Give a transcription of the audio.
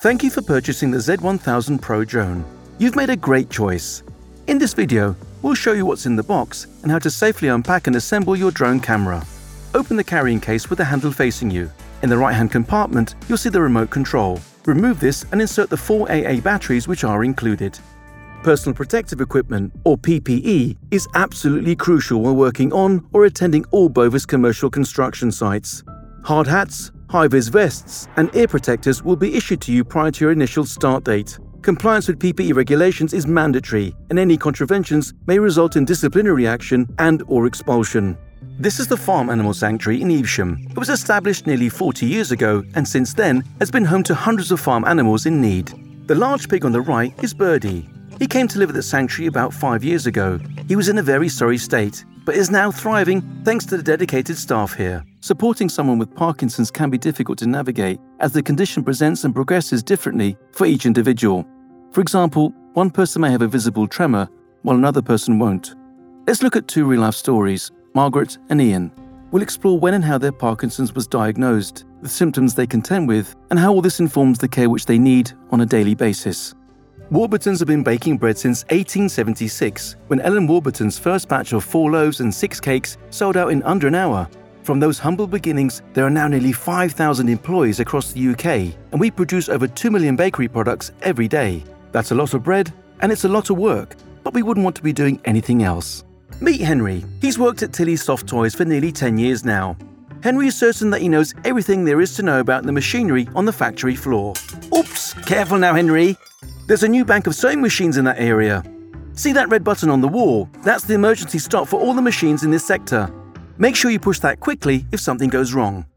Thank you for purchasing the Z1000 Pro drone. You've made a great choice. In this video, we'll show you what's in the box and how to safely unpack and assemble your drone camera. Open the carrying case with the handle facing you. In the right-hand compartment, you'll see the remote control. Remove this and insert the 4 AA batteries which are included. Personal protective equipment, or PPE, is absolutely crucial while working on or attending all Bovis commercial construction sites. Hard hats, high-vis vests, and ear protectors will be issued to you prior to your initial start date. Compliance with PPE regulations is mandatory, and any contraventions may result in disciplinary action and/or expulsion. This is the Farm Animal Sanctuary in Evesham. It was established nearly 40 years ago and since then has been home to hundreds of farm animals in need. The large pig on the right is Birdie. He came to live at the sanctuary about 5 years ago. He was in a very sorry state, but is now thriving thanks to the dedicated staff here. Supporting someone with Parkinson's can be difficult to navigate as the condition presents and progresses differently for each individual. For example, one person may have a visible tremor while another person won't. Let's look at two real-life stories, Margaret and Ian. We'll explore when and how their Parkinson's was diagnosed, the symptoms they contend with, and how all this informs the care which they need on a daily basis. Warburtons have been baking bread since 1876, when Ellen Warburton's first batch of 4 loaves and 6 cakes sold out in under an hour. From those humble beginnings, there are now nearly 5,000 employees across the UK, and we produce over 2 million bakery products every day. That's a lot of bread, and it's a lot of work, but we wouldn't want to be doing anything else. Meet Henry. He's worked at Tilly's Soft Toys for nearly 10 years now. Henry is certain that he knows everything there is to know about the machinery on the factory floor. Oops, careful now, Henry. There's a new bank of sewing machines in that area. See that red button on the wall? That's the emergency stop for all the machines in this sector. Make sure you push that quickly if something goes wrong.